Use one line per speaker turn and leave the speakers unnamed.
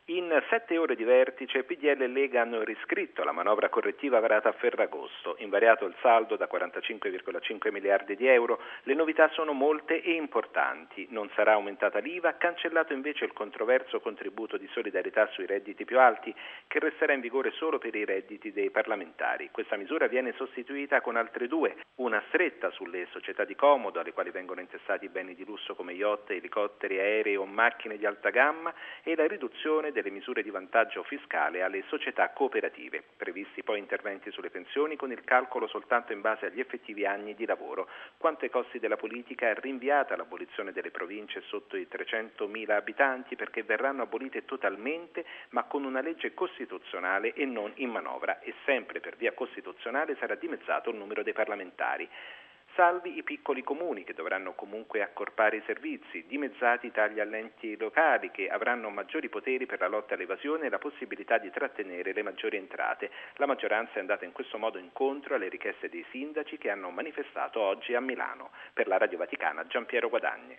In 7 ore di vertice, PDL e Lega hanno riscritto la manovra correttiva varata a Ferragosto, invariato il saldo da 45,5 miliardi di euro. Le novità sono molte e importanti. Non sarà aumentata l'IVA, cancellato invece il controverso contributo di solidarietà sui redditi più alti, che resterà in vigore solo per i redditi dei parlamentari. Questa misura viene sostituita con altre due: una stretta sulle società di comodo, alle quali vengono intestati beni di lusso come yacht, elicotteri, aerei o macchine di alta gamma, e la riduzione delle misure di vantaggio fiscale alle società cooperative. Previsti poi interventi sulle pensioni con il calcolo soltanto in base agli effettivi anni di lavoro. Quanto ai costi della politica, è rinviata l'abolizione delle province sotto i 300.000 abitanti, perché verranno abolite totalmente, ma con una legge costituzionale e non in manovra, e sempre per via costituzionale sarà dimezzato il numero dei parlamentari. Salvi i piccoli comuni, che dovranno comunque accorpare i servizi, dimezzati i tagli agli enti locali, che avranno maggiori poteri per la lotta all'evasione e la possibilità di trattenere le maggiori entrate. La maggioranza è andata in questo modo incontro alle richieste dei sindaci, che hanno manifestato oggi a Milano. Per la Radio Vaticana, Giampiero Guadagni.